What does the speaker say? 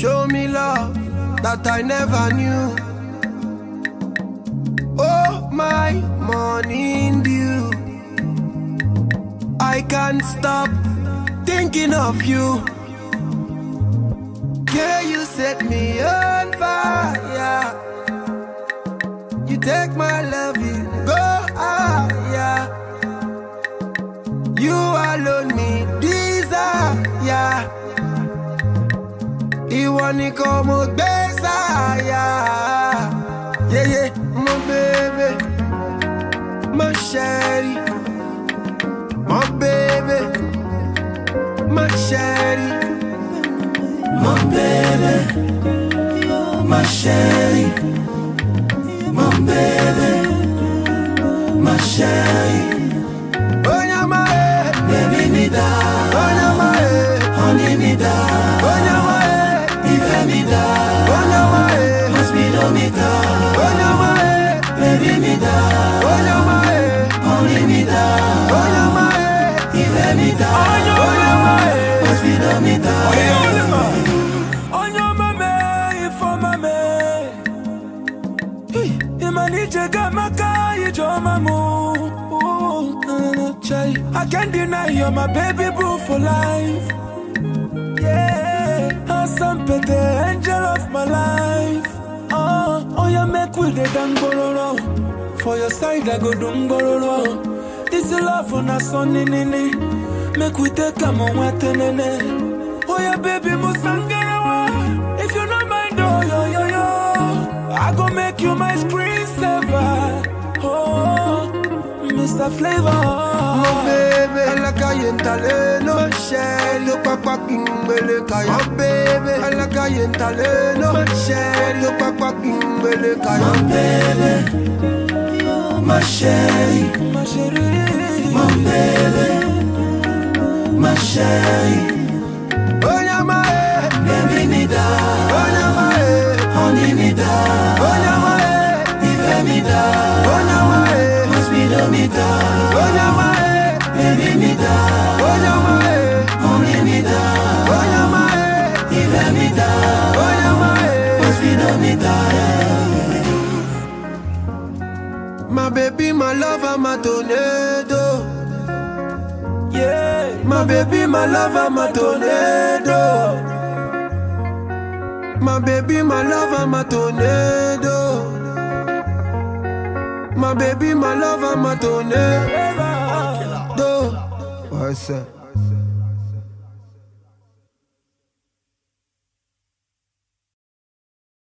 show me love that I never knew. Oh, my morning dew, I can't stop thinking of you. Yeah, you set me on fire. You take my love, you go higher. You alone me desire. You wanna come with desire. Yeah, yeah, my baby, my sherry, my baby, my sherry, my baby, my sherry, my baby, my sherry. Oh, yeah, my head, baby, me down. Oh, yeah, my head, honey, me down. Oh, yeah, my head, if me down. Oh, yeah, my head, must be no me down. Oh, yeah, my head, baby, me down. Oh, yeah, my head, honey, me down. Oh, yeah, my head, if me down. Oh, yeah, my head, must be no me down. Oh, yeah, my head, oh, yeah, my head, if I'm a man. Imanije gamaka, you draw my mood. I can't deny you're my baby boo for life. Yeah, Hassan Pete, angel of my life. Oh, you make with the dangororo. For your side, I go dungororo. This is love on a son in it. Make we take a moment in it. Oh, yeah, baby, musangarawa. If you don't mind, oh, yo, I go make you my screensaver. Oh, Mr. Flavor, my baby, I like I no shell, no papa kimbele kaya. My baby, I like I no shell, no papa kimbele kaya. My baby, my sherry, my baby, my sherry. Oh, yeah, my head, baby, me down. Oh, yeah, my head, honey, me down. Oh, yeah, my head, if me down. Oh, yeah, my head, must be no me down. Oh, yeah, my head, baby, me down. Oh, yeah, my head, honey, me down. Oh, yeah, my head, if me down. Oh, yeah, my head, must be no me down. My baby, my lover, my tornado. Yeah, my baby, my lover, my tornado. My baby, my lover, my tornado. My baby, my lover, my tornado. What's up?